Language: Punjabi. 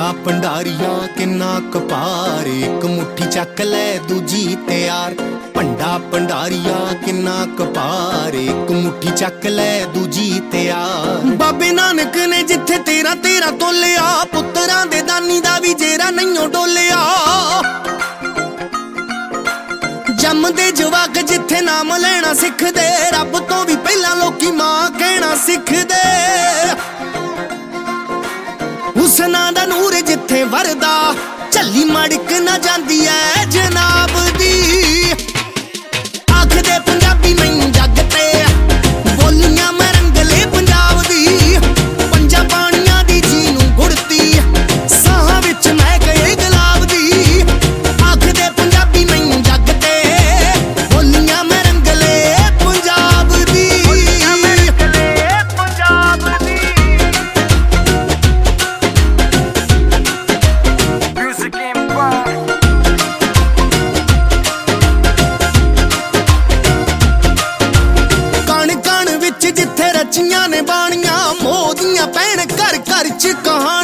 ਭੰਡਾ ਭੰਡਾਰੀਆ ਕਿੰਨਾ ਕਪਾਰ, ਇੱਕ ਮੁੱਠੀ ਚੱਕ ਲੈ ਦੂਜੀ ਤਿਆਰ। ਭੰਡਾ ਭੰਡਾਰੀਆ ਕਿੰਨਾ ਕਪਾਰ, ਇੱਕ ਮੁੱਠੀ ਚੱਕ ਲੈ ਦੂਜੀ ਤਿਆਰ। ਬਾਬੇ ਨਾਨਕ ਨੇ ਜਿੱਥੇ 13 ਤੋਲਿਆ, ਪੁੱਤਰਾਂ ਦੇ ਦਾਨੀ ਦਾ ਵੀ ਜੇਰਾ ਨਹੀਂਓ ਡੋਲਿਆ। ਜੰਮਦੇ ਜਵਾਕ ਜਿੱਥੇ ਨਾਮ ਲੈਣਾ ਸਿੱਖਦੇ, ਰੱਬ ਤੋਂ ਵੀ ਪਹਿਲਾਂ ਲੋਕੀ ਮਾਂ ਕਹਿਣਾ ਸਿੱਖਦੇ। ਹੁਸਨਾ ਦਾ ਨੂਰ ਜਿੱਥੇ ਵਰਦਾ, ਝੱਲੀ ਮੜਕ ਨਾ ਜਾਂਦੀ ਐ ਜਨਾਬ ਦੀ। ਆਖਦੇ ਪੰਜਾਬੀ ਮੈਨੂੰ ਜੱਗ ਤੇ, ਬੋਲੀਆਂ ਮੈਂ ਰੰਗਲੇ ਪੰਜਾਬ ਦੀ। ਪੰਜਾਂ ਪਾਣੀਆਂ ਦੀ ਜੀ ਨੂੰ ਗੁੜਤੀ, ਸਾਹਾਂ ਵਿੱਚ ਮੈਂ ਗਏ ਗੁਲਾਬ ਦੀ। ਆਖਦੇ ਪੰਜਾਬੀ ਮੈਨੂੰ ਜੱਗ ਤੇ, ਬੋਲੀਆਂ ਮੈਂ ਰੰਗਲੇ ਪੰਜਾਬ ਦੀ। ਕਣ ਕਣ ਵਿੱਚ ਜਿੱਥੇ ਰਚੀਆਂ ਨੇ ਬਾਣੀਆਂ, ਮੋਦੀਆਂ ਪੈਣ ਘਰ ਘਰ ਚ ਕਹਾਣੀਆਂ।